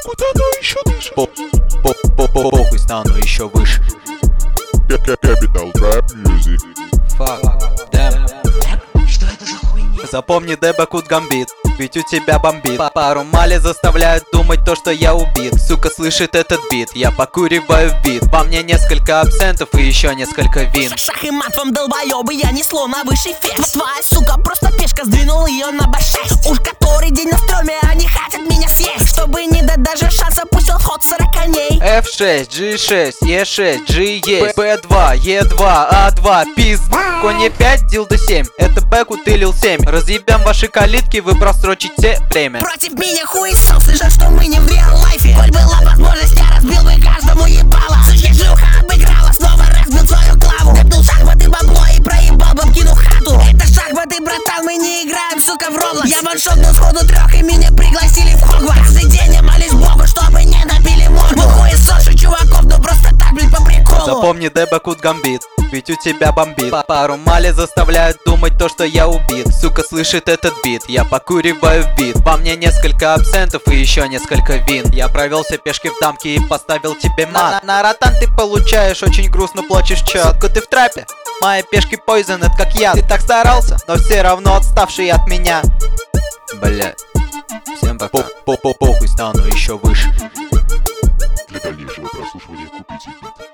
куда оно еще дышит? Похуй, стану еще выше. Capital Rap Music. Fuck, damn. Что это за хуйня? Запомни, Дебакут гамбит, ведь у тебя бомбит. Пару мали заставляют думать то, что я убит. Сука слышит этот бит, я покуриваю в бит. Во мне несколько абсентов и еще несколько вин. Шах и мат вам, долбоёбы, я несло на высший фес. Твоя сука просто пешка, сдвинул ее на б6. Уж который день на стреме, они хотят меня съесть. Чтобы не дать даже шанса, пустил в ход 40 коней. F6, G6, E6, G есть, B2, E2, A2, пиз. Конь E5, дилдо 7, это Бэкут и Лил 7. Разъебем ваши калитки, вы просрочите время. Против меня хуесос, и жаль, что мы не в реал-лайфе. Коль была возможность, я разбил бы каждому ебало. Сучья шлюха обыграла, снова разбил свою главу. Копнул шахматы бабло и проебал бабкину хату. Это шахматы, братан, мы не играем, сука, в Роблокс. Я ваншотнул сходу 3 и меня пригласили в Хогвартс. Каждый день я молюсь Богу, чтобы не набили морду. Мы хуесосы чуваков, ну просто так, блин, по приколу. Запомни, Дебакут гамбит, ведь у тебя бомбит. Пару мали заставляют думать то, что я убит. Сука слышит этот бит, я покуриваю в бит. Во мне несколько абсентов и еще несколько вин. Я провелся пешки в дамке и поставил тебе мат. На ротан ты получаешь, очень грустно плачешь, чё? Сука, ты в трапе? Мои пешки poison, это как я. Ты так старался, но все равно отставший от меня. Бля, всем пока. Похуй, стану еще выше. Для дальнейшего прослушивания купите бит.